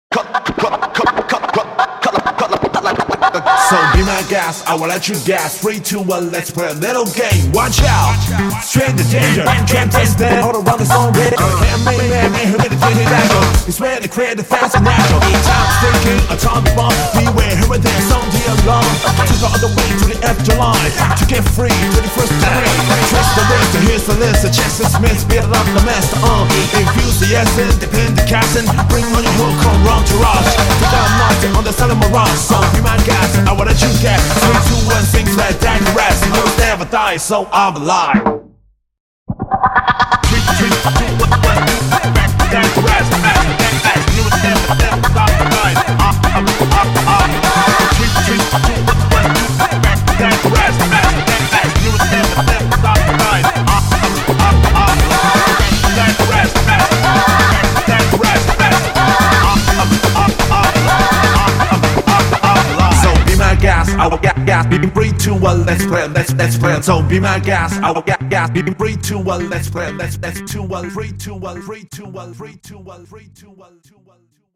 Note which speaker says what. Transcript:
Speaker 1: So be my gas, I will let you gas. 3, 2, 1, let's play a little game. Watch out, straight the danger. Can't taste that, all around the song. Handmade man, humidity natural. It's where they create the fast and natural. Time thinking, atomic bomb. Beware, here and there, sound the alarm. To go all the way to the afterlife. To get free, to the first degree. Trust the list, here's the list. The Jackson Smith, beat it up the master. Infuse the essence, depend the casting. Bring on your hook, come round to rush. Put down nothing on the side of my rush. So be my gas, I will let you get. 3, 2, 1, sings like that the rest. You will never die, so I'm alive. 3, 2, 1, that's the rest. You will never stop the ride. 3, 2, 1, that's the rest. You will never stop the ride. That's the rest. That's the rest. So be my gas, I will get gas. Be 3, 2, 1, let's play. So be my gas, I will get gas. Be 3, 2, 1, let's play. Let's 2, 1, 3, 2, 1, 3, 2, 1, 3, 2, 1, 3, 2, 1, 2, 1.